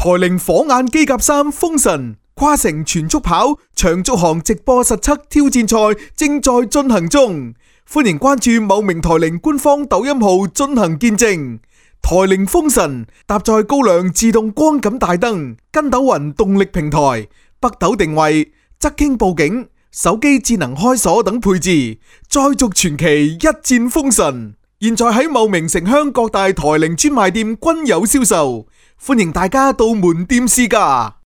台鈴火眼機甲3封神跨城全速跑長續航直播實測挑戰賽正在進行中，歡迎關注某名台鈴官方抖音號進行見證。台鈴封神搭載高亮自動光感大燈、筋斗雲動力平台、北斗定位、側傾報警、手機智能開鎖等配置，再續傳奇，一戰封神。現在喺茂名城鄉各大台鈴專賣店均有銷售，歡迎大家到門店試駕。